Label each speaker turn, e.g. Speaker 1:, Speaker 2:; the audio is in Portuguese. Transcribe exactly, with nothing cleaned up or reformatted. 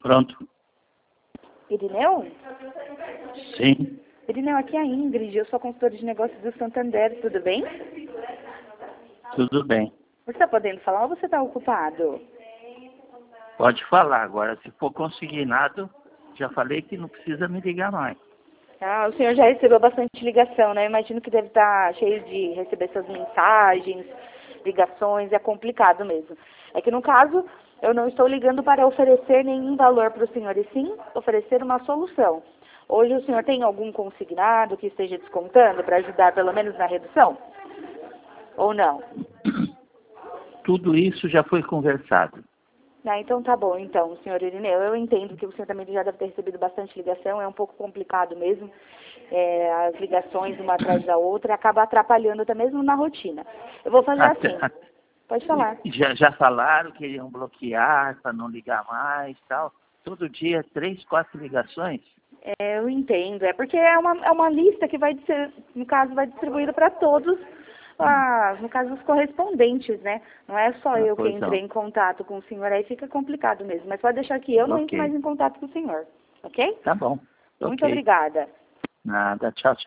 Speaker 1: Pronto.
Speaker 2: Irineu?
Speaker 1: Sim.
Speaker 2: Irineu, aqui é a Ingrid, eu sou consultora de negócios do Santander, tudo bem?
Speaker 1: Tudo bem.
Speaker 2: Você está podendo falar ou você está ocupado?
Speaker 1: Pode falar. Agora, se for consignado, já falei que não precisa me ligar mais.
Speaker 2: Ah, o senhor já recebeu bastante ligação, né? Eu imagino que deve estar cheio de receber essas mensagens, ligações, é complicado mesmo. É que no caso, eu não estou ligando para oferecer nenhum valor para o senhor, e sim oferecer uma solução. Hoje o senhor tem algum consignado que esteja descontando para ajudar pelo menos na redução? Ou não?
Speaker 1: Tudo isso já foi conversado.
Speaker 2: Ah, então tá bom, então, senhor Irineu. Eu entendo que o senhor também já deve ter recebido bastante ligação, é um pouco complicado mesmo, é, as ligações uma atrás da outra, acaba atrapalhando até mesmo na rotina. Eu vou fazer
Speaker 1: Até,
Speaker 2: assim, pode falar.
Speaker 1: já, já falaram que iam bloquear para não ligar mais tal. Todo dia, três, quatro ligações.
Speaker 2: É, eu entendo, é porque é uma, é uma lista que vai ser, no caso, vai distribuída para todos, ah, no caso, os correspondentes, né? Não é só
Speaker 1: Ah,
Speaker 2: eu que
Speaker 1: pois
Speaker 2: entrei
Speaker 1: não.
Speaker 2: em contato com o senhor, aí fica complicado mesmo. Mas pode deixar que eu não entre mais
Speaker 1: Ok.
Speaker 2: em contato com o senhor, ok?
Speaker 1: Tá bom.
Speaker 2: Muito
Speaker 1: Ok.
Speaker 2: obrigada.
Speaker 1: Nada. Tchau, tchau.